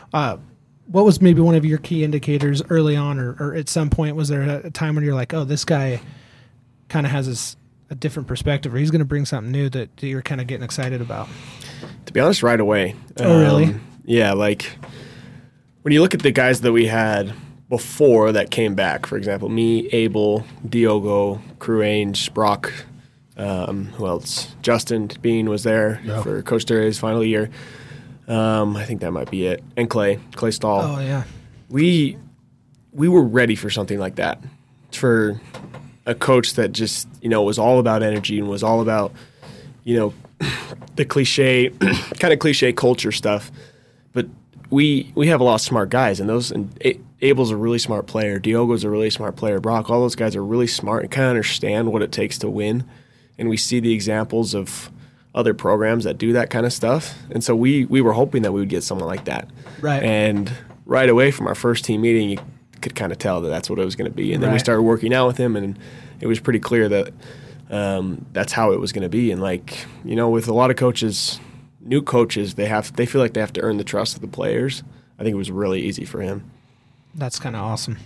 what was maybe one of your key indicators early on or at some point? Was there a time when you're like, oh, this guy kind of has a different perspective or he's going to bring something new that you're kind of getting excited about? To be honest, right away. Oh, really? Yeah, like when you look at the guys that we had before that came back, for example, me, Abel, Diogo, Crew Ainge, Brock, who else? Justin Bean was there for Coach Duray's final year. I think that might be it. And Clay Stahl. Oh, yeah. We were ready for something like that, for a coach that just, was all about energy and was all about, the kind of cliche culture stuff. But we have a lot of smart guys, and Abel's a really smart player. Diogo's a really smart player. Brock, all those guys are really smart and kind of understand what it takes to win. And we see the examples of other programs that do that kind of stuff. And so we were hoping that we would get someone like that. Right. And right away from our first team meeting, you could kind of tell that that's what it was going to be. And then we Right. started working out with him, and it was pretty clear that that's how it was going to be. And with a lot of coaches, new coaches, they feel like they have to earn the trust of the players. I think it was really easy for him. That's kind of awesome.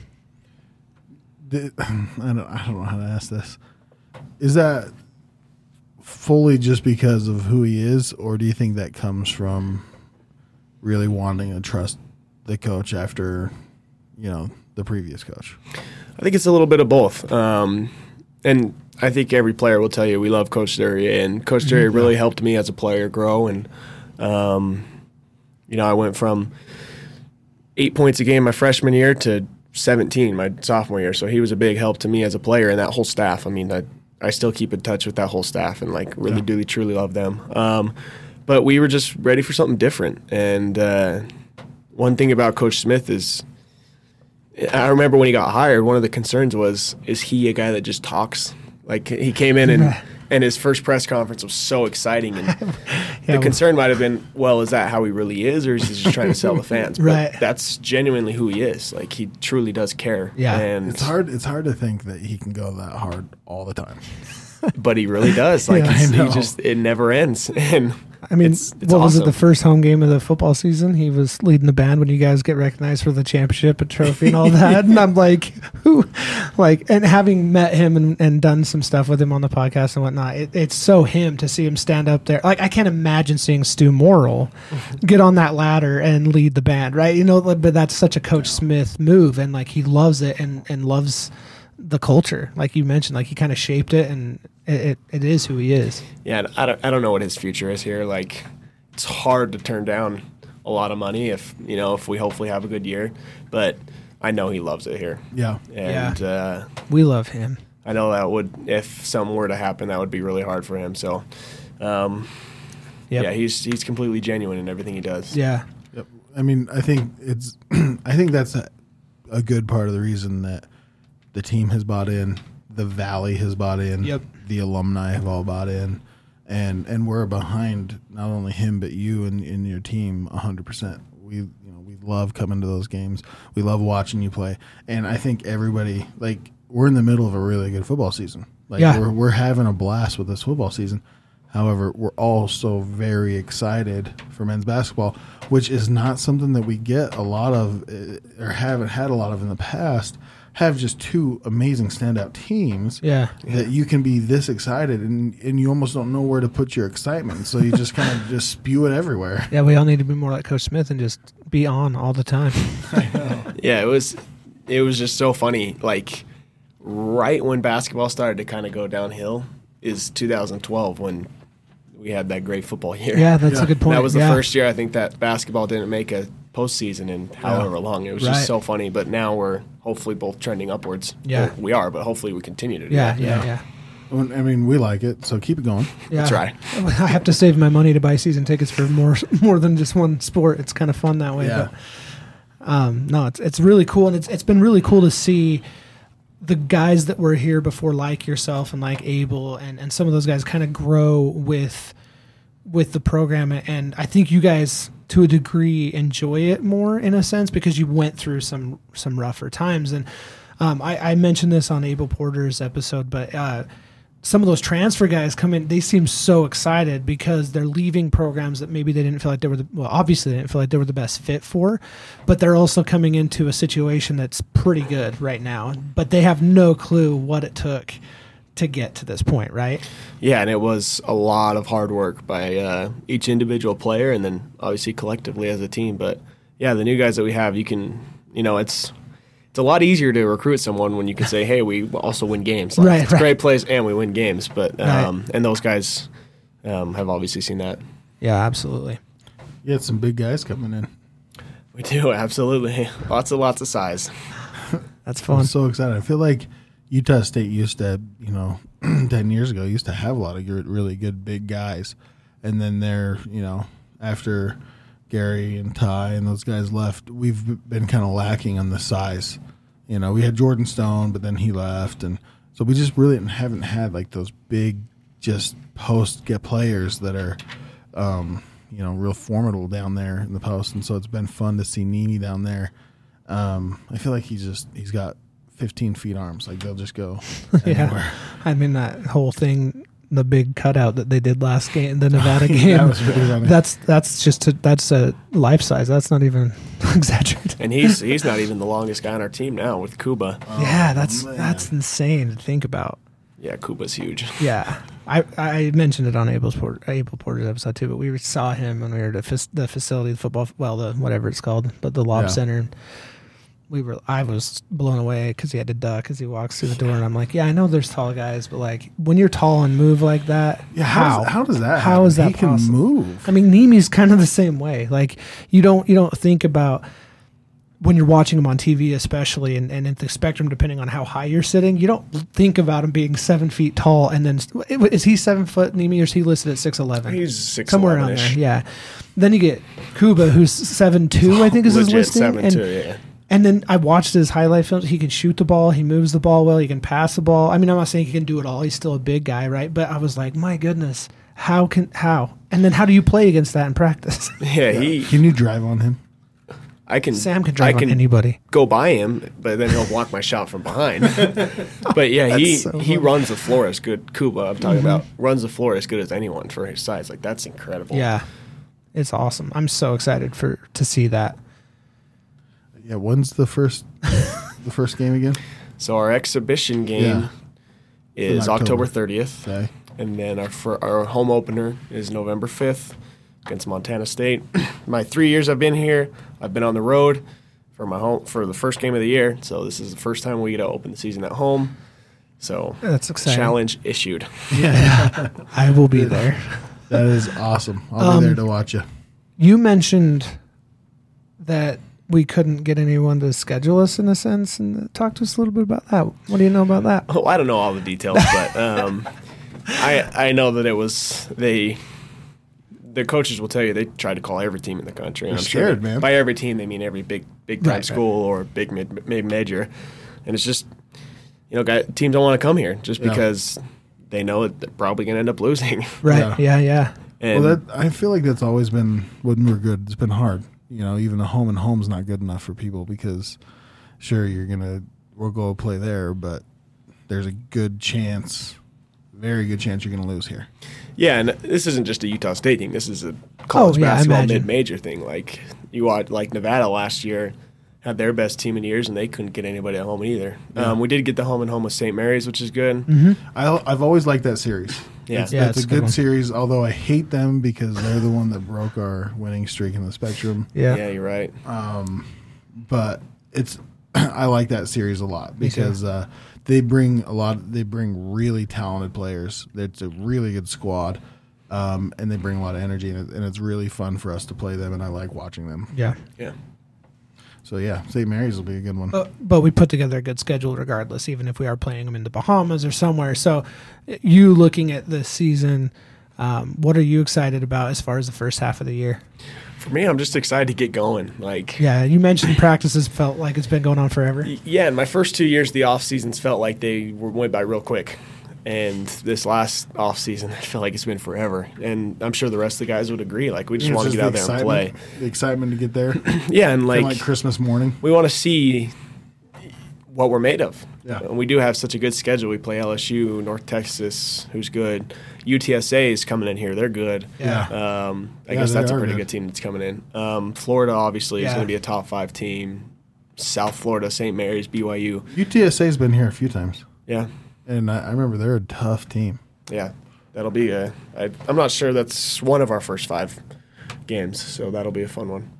I don't know how to ask this. Is that fully just because of who he is, or do you think that comes from really wanting to trust the coach after, the previous coach? I think it's a little bit of both. And I think every player will tell you we love Coach Duray, and Coach Duray really helped me as a player grow. And, I went from 8 points a game my freshman year to 17 my sophomore year. So he was a big help to me as a player and that whole staff. I mean, I still keep in touch with that whole staff and really do truly love them. But we were just ready for something different. And one thing about Coach Smith is, I remember when he got hired, one of the concerns was, is he a guy that just talks? Like, he came in and And his first press conference was so exciting. And Yeah, the concern might have been, well, is that how he really is, or is he just trying to sell the fans? But Right. that's genuinely who he is. Like, he truly does care. Yeah. And It's hard to think that he can go that hard all the time. but he really does. Like, Yeah, it's- I know. he just, it never ends. And I mean, it's what was it? awesome. The first home game of the football season, he was leading the band when you guys get recognized for the championship and trophy and all that. And I'm like, who? Like, and having met him and done some stuff with him on the podcast and whatnot, it's so him to see him stand up there. Like, I can't imagine seeing Stu Morrill get on that ladder and lead the band, right? You know, but that's such a Coach Smith move, and like he loves it and loves the culture, like you mentioned. Like, he kind of shaped it, and it is who he is. Yeah, I don't know what his future is here. Like, it's hard to turn down a lot of money if we hopefully have a good year. But I know he loves it here. Yeah. And We love him. I know that would, if something were to happen, that would be really hard for him. So, Yep. yeah, he's completely genuine in everything he does. Yeah. Yep. I mean, I think it's I think that's a good part of the reason that the team has bought in, the Valley has bought in, Yep. the alumni have all bought in, and we're behind not only him but you and your team 100%. We love coming to those games. We love watching you play, and I think everybody, like, we're in the middle of a really good football season. Like, Yeah. we're having a blast with this football season. However, we're also very excited for men's basketball, which is not something that we get a lot of or haven't had a lot of in the past. Have just two amazing standout teams Yeah. that you can be this excited, and you almost don't know where to put your excitement. So you just kind of just spew it everywhere. Yeah, we all need to be more like Coach Smith and just be on all the time. Yeah, it was just so funny. Like, right when basketball started to kind of go downhill is 2012 when we had that great football year. Yeah, that's a good point. That was the Yeah. first year I think that basketball didn't make a postseason in however long. It was Right. just so funny. But now we're hopefully both trending upwards. Yeah. Well, we are, but hopefully we continue to do Yeah, that. yeah. I mean, we like it, so keep it going. Yeah. That's right. I have to save my money to buy season tickets for more than just one sport. It's kind of fun that way. Yeah. But no, it's really cool, and it's been really cool to see the guys that were here before, like yourself and like Abel, and some of those guys kind of grow with the program. And I think you guys, to a degree, enjoy it more in a sense because you went through some rougher times. And I mentioned this on Abel Porter's episode, but some of those transfer guys come in, they seem so excited because they're leaving programs that maybe they didn't feel like they were obviously they didn't feel like they were the best fit for, but they're also coming into a situation that's pretty good right now, but they have no clue what it took to get to this point, right? Yeah, and it was a lot of hard work by each individual player and then obviously collectively as a team. But yeah, the new guys that we have, you can, it's a lot easier to recruit someone when you can say, hey, we also win games. Like, Right, it's right. great plays and we win games. But Right. and those guys have obviously seen that. Yeah, absolutely. You had some big guys coming in. We do, absolutely. Lots of size. That's I'm fun. so excited. I feel like Utah State used to, 10 years ago, used to have a lot of really good big guys. And then they're, after Gary and Ty and those guys left, we've been kind of lacking on the size. We had Jordan Stone, but then he left. And so we just really haven't had like those big, just post-get players that are, real formidable down there in the post. And so it's been fun to see Nini down there. I feel like he's got 15 feet arms. Like, they'll just go anywhere. Yeah. I mean, that whole thing, the big cutout that they did last game, the Nevada game, That was pretty funny. that's a life size. That's not even exaggerated. And he's not even the longest guy on our team now with Kuba. Yeah, that's man. insane to think about. Yeah, Kuba's huge. Yeah, I mentioned it on Abel Porter's episode too, but we saw him when we were at the facility, the whatever it's called, but the Lob Yeah. Center. I was blown away because he had to duck as he walks through the door, and I'm like, yeah, I know there's tall guys, but like when you're tall and move like that, Yeah, how does that How happen? is that He can possible? move. I mean, Nimi's kind of the same way. Like you don't think about when you're watching him on TV, especially, and at the spectrum, depending on how high you're sitting, you don't think about him being 7 feet tall. And then is he 7 foot, Nimi, or is he listed at 6'11"? He's 6'11"-ish. somewhere around there. Yeah. Then you get Kuba, who's 7'2", I think is his Legit listing. 7'2", yeah. And then I watched his highlight films. He can shoot the ball. He moves the ball well. He can pass the ball. I mean, I'm not saying he can do it all. He's still a big guy, right? But I was like, my goodness, how? And then how do you play against that in practice? Yeah, Can you drive on him? Sam can drive on anybody. Go by him, but then he'll block my shot from behind. But yeah, he runs the floor as good. Kuba, I'm talking about, runs the floor as good as anyone for his size. Like, that's incredible. Yeah, it's awesome. I'm so excited to see that. Yeah, when's the first game again? So our exhibition game is October 30th. Okay. And then our home opener is November 5th against Montana State. My 3 years I've been here, I've been on the road for the first game of the year. So this is the first time we get to open the season at home. So that's exciting. Challenge issued. Yeah, I will be there. That is awesome. I'll be there to watch you. You mentioned that we couldn't get anyone to schedule us in a sense, and talk to us a little bit about that. What do you know about that? Oh, I don't know all the details, but I know that it was the coaches will tell you they tried to call every team in the country. They're I'm scared, sure man. By every team, they mean every big time Right, school or big major, and it's just teams don't want to come here just because they know that they're probably going to end up losing. Right? Yeah. And I feel like that's always been when we're good. It's been hard. Even a home and home's not good enough for people because, sure, we'll go play there, but there's a good chance, very good chance you're going to lose here. Yeah, and this isn't just a Utah State thing. This is a college basketball mid-major thing. Like Nevada last year had their best team in years, and they couldn't get anybody at home either. Yeah. We did get the home and home with St. Mary's, which is good. Mm-hmm. I've always liked that series. Yeah. It's a good one. series, although I hate them because they're the one that broke our winning streak in the Spectrum. Yeah. You're right. But I like that series a lot because they bring really talented players. It's a really good squad, and they bring a lot of energy, and it's really fun for us to play them, and I like watching them. Yeah. Yeah. So St. Mary's will be a good one. But we put together a good schedule regardless, even if we are playing them in the Bahamas or somewhere. So you looking at this season, what are you excited about as far as the first half of the year? For me, I'm just excited to get going. Yeah, you mentioned practices felt like it's been going on forever. Yeah, in my first 2 years, the off seasons felt like they went by real quick. And this last off season, I feel like it's been forever. And I'm sure the rest of the guys would agree. Like, we just want to get out there and play. The excitement to get there. Yeah, and like Christmas morning. We want to see what we're made of. Yeah. And we do have such a good schedule. We play LSU, North Texas, who's good. UTSA is coming in here. They're good. Yeah. I guess that's a pretty good team that's coming in. Florida, obviously, is going to be a top 5 team. South Florida, St. Mary's, BYU. UTSA's been here a few times. Yeah. And I remember they're a tough team. Yeah. That'll be I'm not sure that's one of our first 5 games, so that'll be a fun one.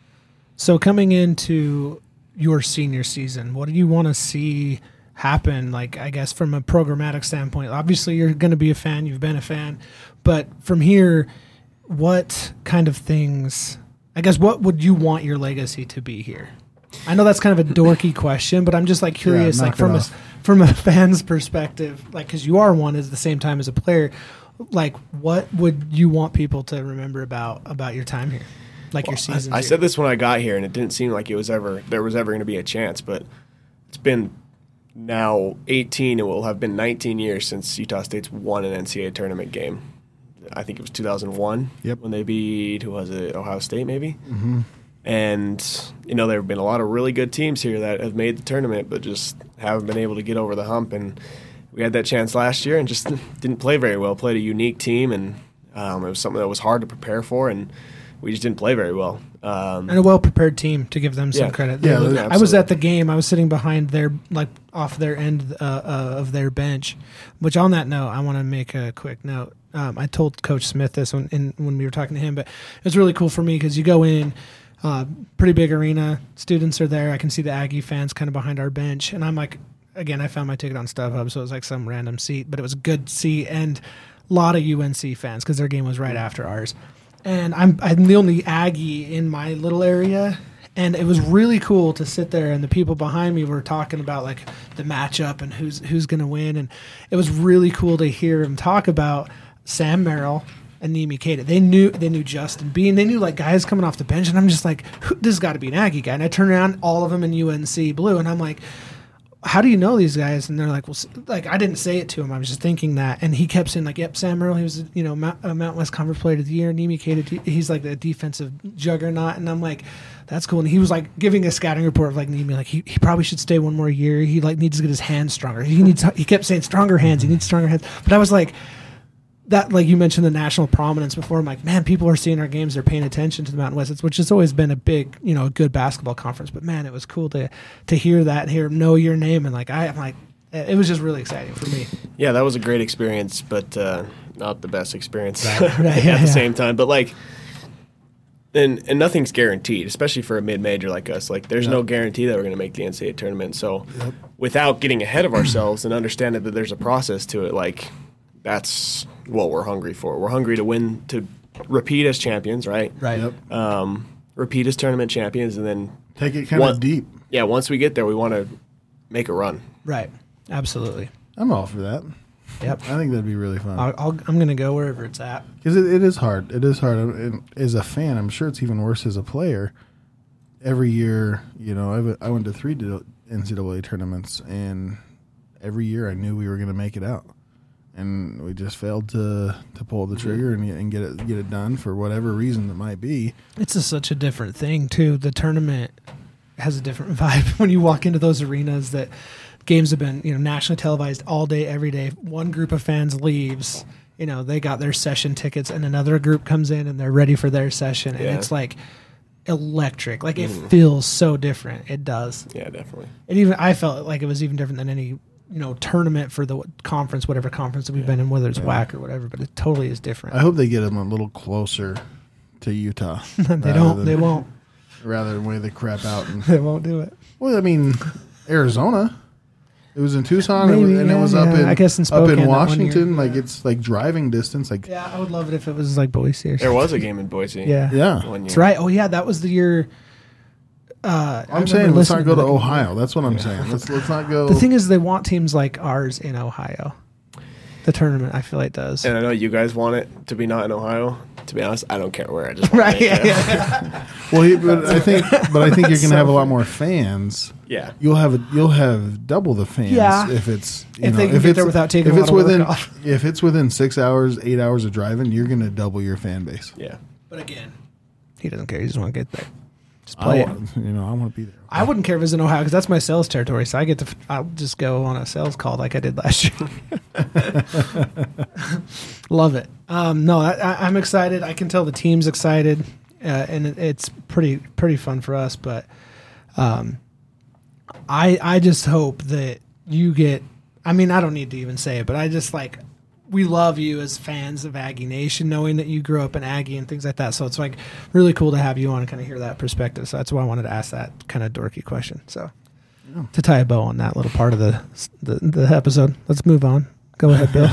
So coming into your senior season, what do you want to see happen? Like, I guess from a programmatic standpoint, obviously you're going to be a fan, you've been a fan, but from here, what kind of things, I guess, what would you want your legacy to be here? I know that's kind of a dorky question, but I'm just like curious, like from a fan's perspective, like, because you are one at the same time as a player, like, what would you want people to remember about your time here, like your season? I said this when I got here, and it didn't seem like there was ever going to be a chance, but it's been now 18, it will have been 19 years since Utah State's won an NCAA tournament game. I think it was 2001 when they beat, who was it, Ohio State maybe? Mm-hmm. And, there have been a lot of really good teams here that have made the tournament but just haven't been able to get over the hump. And we had that chance last year and just didn't play very well. Played a unique team, and it was something that was hard to prepare for, and we just didn't play very well. And a well-prepared team, to give them some credit. Yeah, I was at the game. I was sitting behind their, like, off their end of their bench, which on that note, I want to make a quick note. I told Coach Smith this when we were talking to him, but it was really cool for me because you go in, pretty big arena, students are there. I can see the Aggie fans kind of behind our bench, and I'm like, again, I found my ticket on StubHub, so it was like some random seat, but it was a good seat, and a lot of UNC fans because their game was right after ours. And I'm the only Aggie in my little area, and it was really cool to sit there, and the people behind me were talking about like the matchup and who's going to win, and it was really cool to hear him talk about Sam Merrill and Nimi Keita. They knew Justin Bean. They knew like guys coming off the bench, and I'm just like, this has got to be an Aggie guy. And I turn around, all of them in UNC blue, and I'm like, how do you know these guys? And they're like, well, like I didn't say it to him. I was just thinking that, and he kept saying like, yep, Sam Merrill, he was a Mountain West Conference Player of the Year. Nimi Keita, he's like the defensive juggernaut, and I'm like, that's cool. And he was like giving a scouting report of like Nimi, like he probably should stay one more year. He like needs to get his hands stronger. He kept saying stronger hands. He needs stronger hands. But I was like, that, like you mentioned the national prominence before. I'm like, man, people are seeing our games. They're paying attention to the Mountain West, which has always been a big, a good basketball conference. But man, it was cool to hear that and hear him know your name. And like, I'm like, it was just really exciting for me. Yeah, that was a great experience, but not the best experience right, at the same time. But like, and nothing's guaranteed, especially for a mid-major like us. Like, there's no guarantee that we're going to make the NCAA tournament. So without getting ahead of ourselves and understanding that there's a process to it, like, that's what we're hungry for. We're hungry to win, to repeat as champions, right? Right. Yep. Repeat as tournament champions, and then Take it kind of deep. Yeah, once we get there, we want to make a run. Right. Absolutely. I'm all for that. Yep. I think that'd be really fun. I'm going to go wherever it's at. Because it is hard. It is hard. And as a fan, I'm sure it's even worse as a player. Every year, I went to 3 NCAA tournaments, and every year I knew we were going to make it out. And we just failed to pull the trigger and get it done for whatever reason it might be. It's such a different thing, too. The tournament has a different vibe when you walk into those arenas that games have been, nationally televised all day, every day. One group of fans leaves, they got their session tickets, and another group comes in and they're ready for their session. And it's like electric. Like it feels so different. It does. Yeah, definitely. And I felt like it was even different than any tournament for the conference, whatever conference that we've been in, whether it's WAC or whatever, but it totally is different. I hope they get them a little closer to Utah. They won't. Rather than weigh the crap out. They won't do it. Well, I mean, Arizona. It was in Tucson, Maybe, and it was up in I guess in Spokane, up in that 1 Washington. year. Like it's like driving distance. Like Yeah, I would love it if it was like Boise or something. There was a game in Boise. Yeah. yeah. 1 year. That's right. Oh, yeah, that was the year. I'm saying let's not go to Ohio. That's what I'm saying. Let's not go. The thing is, they want teams like ours in Ohio. The tournament, I feel like, does. And I know you guys want it to be not in Ohio. To be honest, I don't care where. I just want Right. it. Yeah. Well, but I think you're gonna have a lot more fans. Yeah. You'll have double the fans. Yeah. If it's If they can get there without taking if a it's lot of work within off. if it's within 6 hours, 8 hours of driving, you're gonna double your fan base. Yeah. But again, he doesn't care. He just want to get there. Just I play it. want to be there. I wouldn't care if it was in Ohio because that's my sales territory. So I'll just go on a sales call like I did last year. Love it. No, I'm excited. I can tell the team's excited, and it's pretty fun for us. But I just hope that you get. I mean, I don't need to even say it, but I just like. We love you as fans of Aggie Nation, knowing that you grew up in Aggie and things like that. So it's like really cool to have you on and kind of hear that perspective. So that's why I wanted to ask that kind of dorky question. So to tie a bow on that little part of the episode, let's move on. Go ahead, Bill.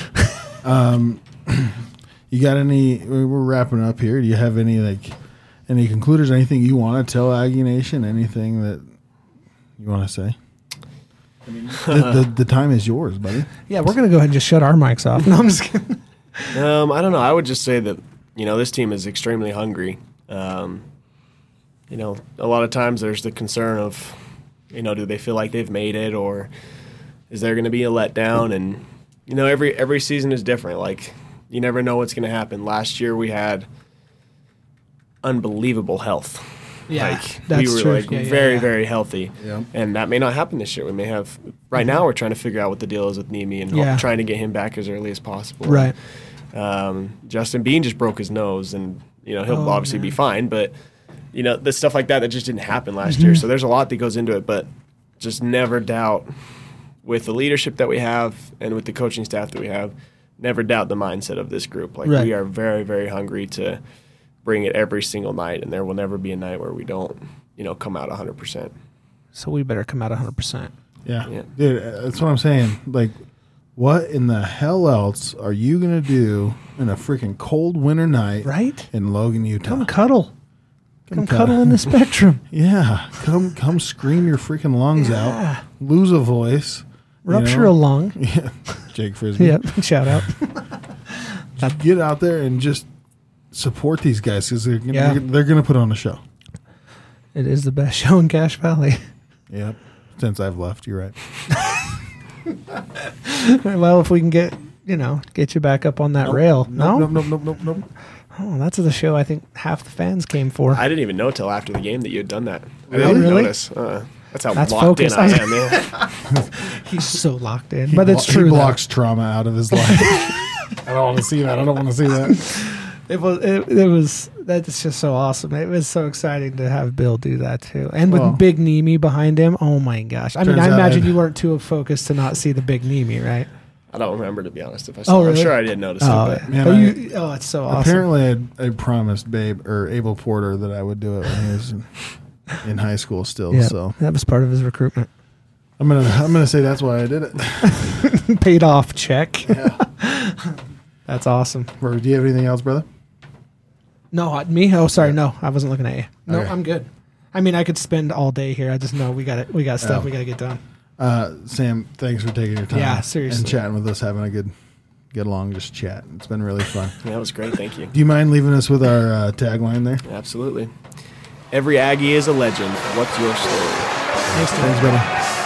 You got any? We're wrapping up here. Do you have any concluders? Anything you want to tell Aggie Nation? Anything that you want to say? I mean, the time is yours, buddy. Yeah, we're going to go ahead and just shut our mics off. No, I'm just kidding. I don't know. I would just say that, this team is extremely hungry. A lot of times there's the concern of, do they feel like they've made it, or is there going to be a letdown? And, every season is different. Like, you never know what's going to happen. Last year we had unbelievable health. Yeah, we were true. very, very healthy. Yeah. And that may not happen this year. We may have right now we're trying to figure out what the deal is with Nimi and trying to get him back as early as possible. Right. Justin Bean just broke his nose, and he'll obviously be fine, but the stuff like that just didn't happen last year. So there's a lot that goes into it, but just never doubt with the leadership that we have and with the coaching staff that we have, never doubt the mindset of this group. Like we are very, very hungry to bring it every single night, and there will never be a night where we don't, come out 100%. So we better come out 100%. Yeah. Dude, that's what I'm saying. Like, what in the hell else are you going to do in a freaking cold winter night in Logan, Utah? Come cuddle. Come cuddle in the Spectrum. Yeah. Come scream your freaking lungs out. Lose a voice. Rupture a lung. Yeah. Jake Frisbee. Yep. Shout out. get out there and just support these guys because they're Yeah. gonna put on a show. It is the best show in Cache Valley. Yep. Since I've left, you're right. Well, if we can get you back up on that rail. Nope. Nope. Oh, that's the show I think half the fans came for. I didn't even know till after the game that you had done that. I Really? didn't notice. That's how That's locked focused. in I am, man. He's so locked in. But it's true. He though. blocks trauma out of his life. I don't want to see that. It was that's just so awesome. It was so exciting to have Bill do that too, and with Well, Big Nemi behind him. Oh my gosh! I mean, turns I out imagine I'd- you weren't too focused to not see the Big Nemi, right? I don't remember, to be honest. If I saw Oh, it. really? I'm sure I did notice Oh, it. But Man, but it's so awesome. Apparently, I promised Abel Porter that I would do it when he was in high school still. Yeah, So that was part of his recruitment. I'm gonna say that's why I did it. Paid off check. That's awesome. Or, do you have anything else, brother? No, me? Oh, sorry. No, I wasn't looking at you. No, Okay. I'm good. I mean, I could spend all day here. I just know we got it. We got stuff Oh. we got to get done. Sam, thanks for taking your time. Yeah, seriously. And chatting with us, having a good get along, just chat. It's been really fun. that was great. Thank you. Do you mind leaving us with our tagline there? Absolutely. Every Aggie is a legend. What's your story? Thanks, Thanks, brother.